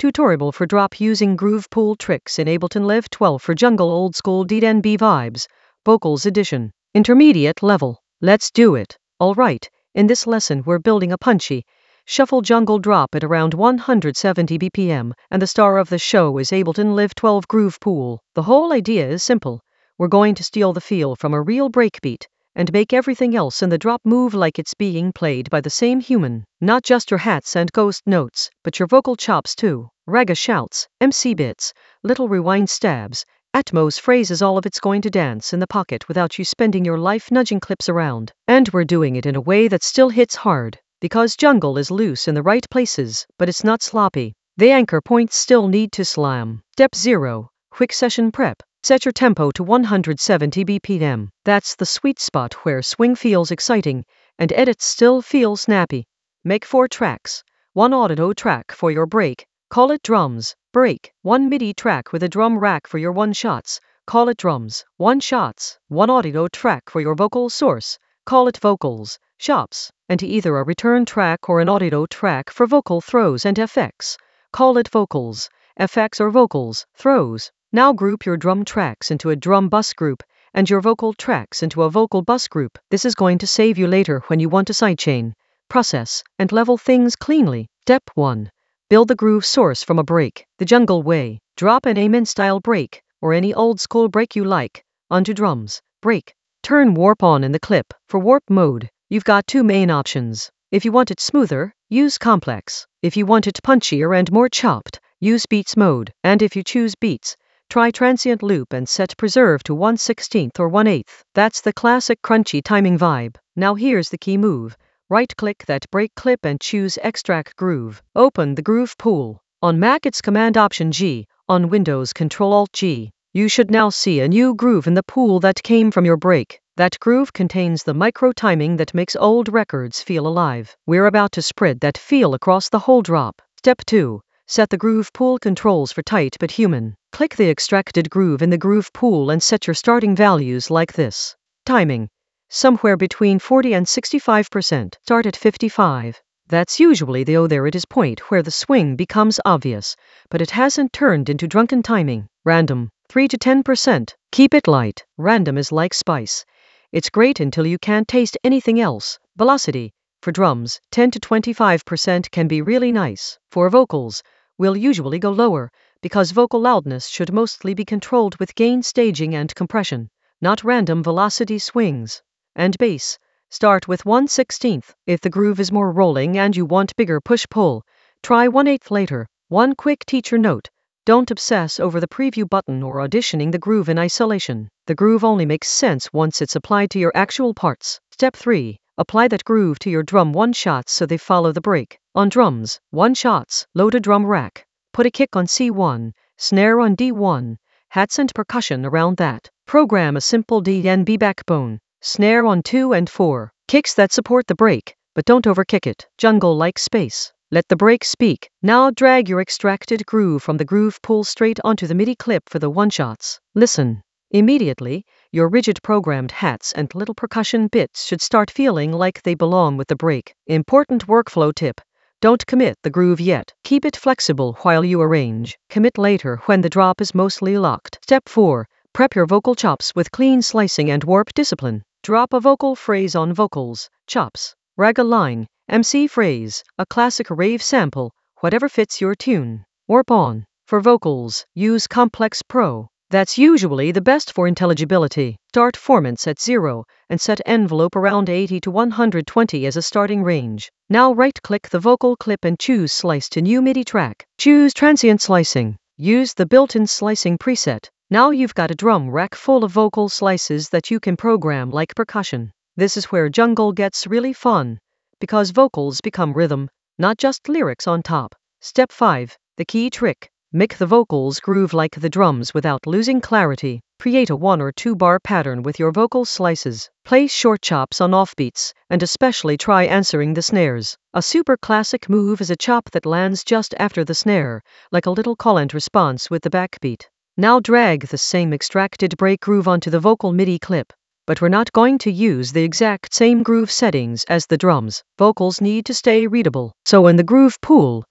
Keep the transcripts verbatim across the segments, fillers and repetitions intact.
Tutorial for drop using Groove Pool tricks in Ableton Live twelve for jungle old school D N B vibes. Vocals edition. Intermediate level. Let's do it. Alright, in this lesson we're building a punchy, shuffle jungle drop at around one hundred seventy B P M, and the star of the show is Ableton Live twelve Groove Pool. The whole idea is simple. We're going to steal the feel from a real breakbeat, and make everything else in the drop move like it's being played by the same human. Not just your hats and ghost notes, but your vocal chops too. Raga shouts, M C bits, little rewind stabs, Atmos phrases, all of it's going to dance in the pocket without you spending your life nudging clips around. And we're doing it in a way that still hits hard, because jungle is loose in the right places, but it's not sloppy. The anchor points still need to slam. Step zero. Quick session prep. Set your tempo to one hundred seventy B P M. That's the sweet spot where swing feels exciting and edits still feel snappy. Make four tracks. One audio track for your break. Call it drums. Break. One MIDI track with a drum rack for your one-shots. Call it drums. One-shots. One audio track for your vocal source. Call it vocals. Chops. And either a return track or an audio track for vocal throws and effects. Call it vocals, effects or vocals, throws. Now group your drum tracks into a drum bus group and your vocal tracks into a vocal bus group. This is going to save you later when you want to sidechain, process, and level things cleanly. Step one. Build the groove source from a break, the jungle way. Drop an Amen style break, or any old school break you like, onto drums. Break. Turn warp on in the clip. For warp mode, you've got two main options. If you want it smoother, use complex. If you want it punchier and more chopped, use beats mode. And if you choose beats, try transient loop and set preserve to one sixteenth or one eighth. That's the classic crunchy timing vibe. Now here's the key move. Right-click that break clip and choose Extract Groove. Open the Groove Pool. On Mac it's Command-Option-G, on Windows Control-Alt-G. You should now see a new groove in the pool that came from your break. That groove contains the micro-timing that makes old records feel alive. We're about to spread that feel across the whole drop. Step two. Set the Groove Pool controls for tight but human. Click the extracted groove in the Groove Pool and set your starting values like this. Timing. Somewhere between forty and sixty-five percent. Start at fifty-five. That's usually the oh there it is point where the swing becomes obvious, but it hasn't turned into drunken timing. Random. three to ten percent. Keep it light. Random is like spice. It's great until you can't taste anything else. Velocity. For drums, ten to twenty-five percent can be really nice. For vocals, we'll usually go lower, because vocal loudness should mostly be controlled with gain staging and compression, not random velocity swings. And bass, start with one sixteenth. If the groove is more rolling and you want bigger push-pull, try one eighth later. One quick teacher note. Don't obsess over the preview button or auditioning the groove in isolation. The groove only makes sense once it's applied to your actual parts. Step three. Apply that groove to your drum one-shots so they follow the break. On drums, one-shots, load a drum rack. Put a kick on C one, snare on D one, hats and percussion around that. Program a simple D N B backbone. Snare on two and four. Kicks that support the break, but don't overkick it. Jungle like space. Let the break speak. Now drag your extracted groove from the Groove Pool straight onto the MIDI clip for the one-shots. Listen. Immediately, your rigid programmed hats and little percussion bits should start feeling like they belong with the break. Important workflow tip. Don't commit the groove yet. Keep it flexible while you arrange. Commit later when the drop is mostly locked. Step four. Prep your vocal chops with clean slicing and warp discipline. Drop a vocal phrase on vocals, chops, raga line, M C phrase, a classic rave sample, whatever fits your tune. Warp on. For vocals, use Complex Pro. That's usually the best for intelligibility. Start formants at zero and set envelope around eighty to one hundred twenty as a starting range. Now right-click the vocal clip and choose Slice to new MIDI track. Choose Transient Slicing. Use the built-in slicing preset. Now you've got a drum rack full of vocal slices that you can program like percussion. This is where jungle gets really fun, because vocals become rhythm, not just lyrics on top. Step five. The key trick. Make the vocals groove like the drums without losing clarity. Create a one or two bar pattern with your vocal slices. Place short chops on offbeats, and especially try answering the snares. A super classic move is a chop that lands just after the snare, like a little call and response with the backbeat. Now drag the same extracted break groove onto the vocal MIDI clip. But we're not going to use the exact same groove settings as the drums. Vocals need to stay readable. So in the Groove Pool,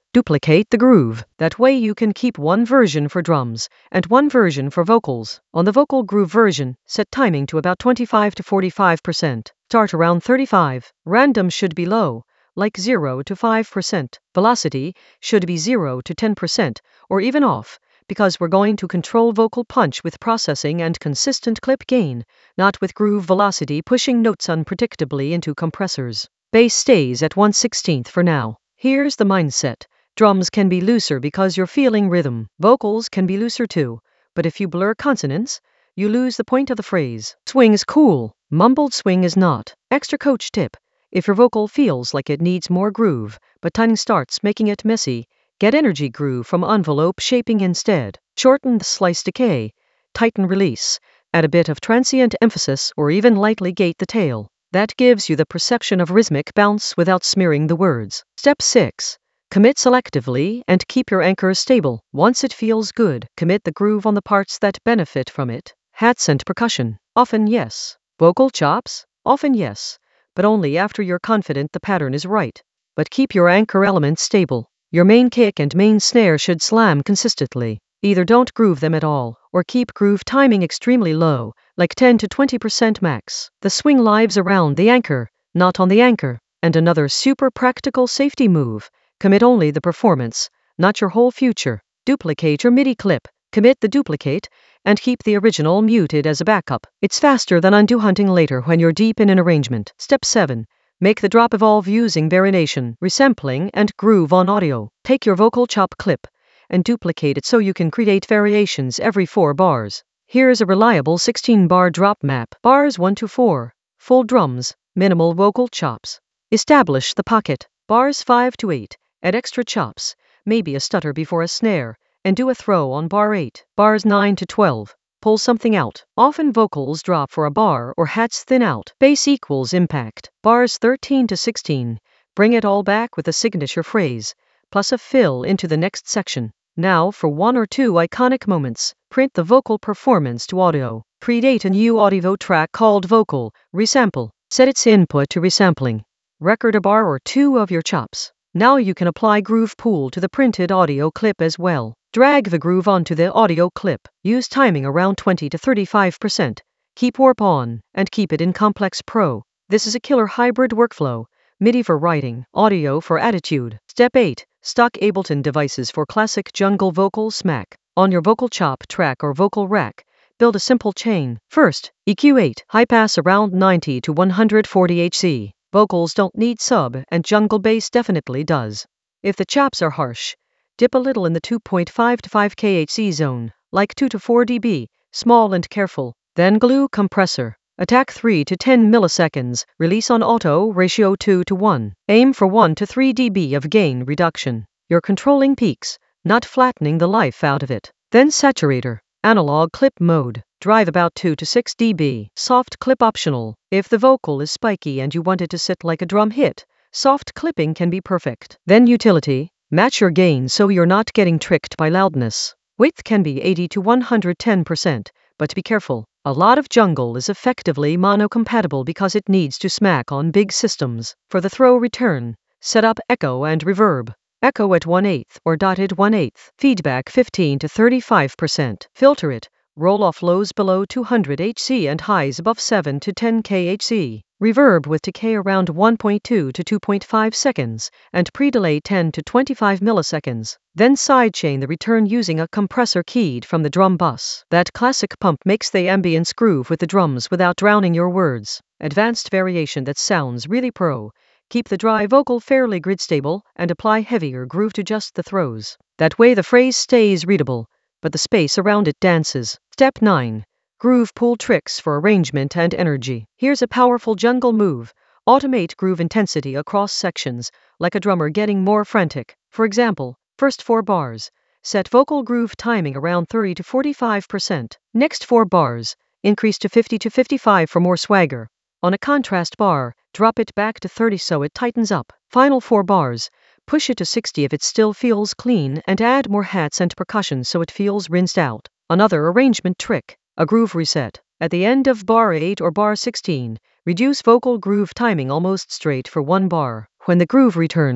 Duplicate the groove. That way you can keep one version for drums and one version for vocals. On the vocal groove version, set timing to about twenty-five to forty-five percent. Start around thirty-five. Random should be low, like zero to five percent. Velocity should be zero to ten percent, or even off, because we're going to control vocal punch with processing and consistent clip gain, not with groove velocity pushing notes unpredictably into compressors. Bass stays at one sixteenth for now. Here's the mindset. Drums can be looser because you're feeling rhythm. Vocals can be looser too, but if you blur consonants, you lose the point of the phrase. Swing is cool, mumbled swing is not. Extra coach tip. If your vocal feels like it needs more groove, but timing starts making it messy, get energy groove from envelope shaping instead. Shorten the slice decay, tighten release, add a bit of transient emphasis or even lightly gate the tail. That gives you the perception of rhythmic bounce without smearing the words. Step six. Commit selectively and keep your anchor stable. Once it feels good, commit the groove on the parts that benefit from it. Hats and percussion. Often yes. Vocal chops? Often yes. But only after you're confident the pattern is right. But keep your anchor element stable. Your main kick and main snare should slam consistently. Either don't groove them at all, or keep groove timing extremely low, like ten to twenty percent max. The swing lives around the anchor, not on the anchor. And another super practical safety move. Commit only the performance, not your whole future. Duplicate your MIDI clip. Commit the duplicate, and keep the original muted as a backup. It's faster than undo hunting later when you're deep in an arrangement. Step seven. Make the drop evolve using variation, resampling, and groove on audio. Take your vocal chop clip and duplicate it so you can create variations every four bars. Here's a reliable sixteen bar drop map. Bars one to four. Full drums, minimal vocal chops. Establish the pocket. Bars five to eight. Add extra chops, maybe a stutter before a snare, and do a throw on bar eight. Bars nine to twelve. Pull something out. Often vocals drop for a bar or hats thin out. Bass equals impact. Bars thirteen to sixteen. Bring it all back with a signature phrase, plus a fill into the next section. Now for one or two iconic moments, print the vocal performance to audio. Create a new audio track called Vocal Resample. Set its input to resampling. Record a bar or two of your chops. Now you can apply Groove Pool to the printed audio clip as well. Drag the groove onto the audio clip. Use timing around twenty to thirty-five percent. Keep warp on, and keep it in Complex Pro. This is a killer hybrid workflow. MIDI for writing, audio for attitude. Step eight. Stock Ableton devices for classic jungle vocal smack. On your vocal chop track or vocal rack, build a simple chain. First, E Q eight. High pass around ninety to one forty hertz. Vocals don't need sub, and jungle bass definitely does. If the chops are harsh, dip a little in the two point five to five kilohertz zone, like two to four decibels, small and careful. Then glue compressor. Attack three to ten milliseconds, release on auto, ratio two to one. Aim for one to three decibels of gain reduction. You're controlling peaks, not flattening the life out of it. Then saturator. Analog clip mode. Drive about two to six decibels. Soft clip optional. If the vocal is spiky and you want it to sit like a drum hit, soft clipping can be perfect. Then utility. Match your gain so you're not getting tricked by loudness. Width can be eighty to one hundred ten percent, but be careful. A lot of jungle is effectively mono-compatible because it needs to smack on big systems. For the throw return, set up echo and reverb. Echo at one eighth or dotted one eighth. Feedback fifteen to thirty-five percent. Filter it. Roll off lows below two hundred hertz and highs above seven to ten kilohertz. Reverb with decay around one point two to two point five seconds, and pre-delay ten to twenty-five milliseconds. Then sidechain the return using a compressor keyed from the drum bus. That classic pump makes the ambience groove with the drums without drowning your words. Advanced variation that sounds really pro. Keep the dry vocal fairly grid stable, and apply heavier groove to just the throws. That way the phrase stays readable, but the space around it dances. Step nine. Groove Pool tricks for arrangement and energy. Here's a powerful jungle move. Automate groove intensity across sections, like a drummer getting more frantic. For example, first four bars. Set vocal groove timing around thirty to forty-five percent. Next four bars. Increase to fifty to fifty-five for more swagger. On a contrast bar, drop it back to thirty so it tightens up. Final four bars. Push it to sixty if it still feels clean, and add more hats and percussion so it feels rinsed out. Another arrangement trick. A groove reset. At the end of bar eight or bar sixteen, reduce vocal groove timing almost straight for one bar. When the groove returns,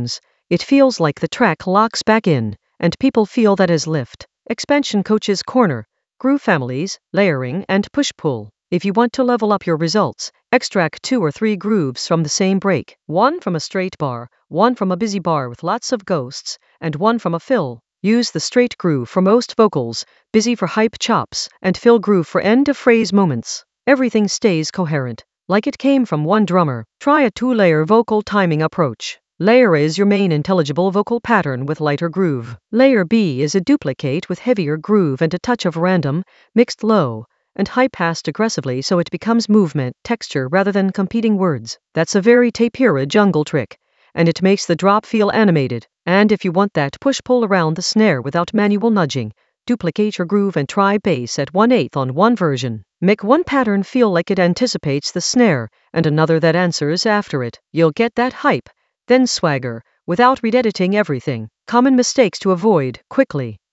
It feels like the track locks back in, and people feel that as lift. Expansion Coach's Corner. Groove families, layering, and push-pull. If you want to level up your results, extract two or three grooves from the same break. One from a straight bar, one from a busy bar with lots of ghosts, and one from a fill. Use the straight groove for most vocals, busy for hype chops, and fill groove for end-of-phrase moments. Everything stays coherent, like it came from one drummer. Try a two-layer vocal timing approach. Layer A is your main intelligible vocal pattern with lighter groove. Layer B is a duplicate with heavier groove and a touch of random, mixed low, and high-passed aggressively so it becomes movement, texture rather than competing words. That's a very tapira jungle trick, and it makes the drop feel animated. And if you want that push-pull around the snare without manual nudging, duplicate your groove and try bass at one eighth on one version. Make one pattern feel like it anticipates the snare, and another that answers after it. You'll get that hype, then swagger, without re-editing everything. Common mistakes to avoid quickly.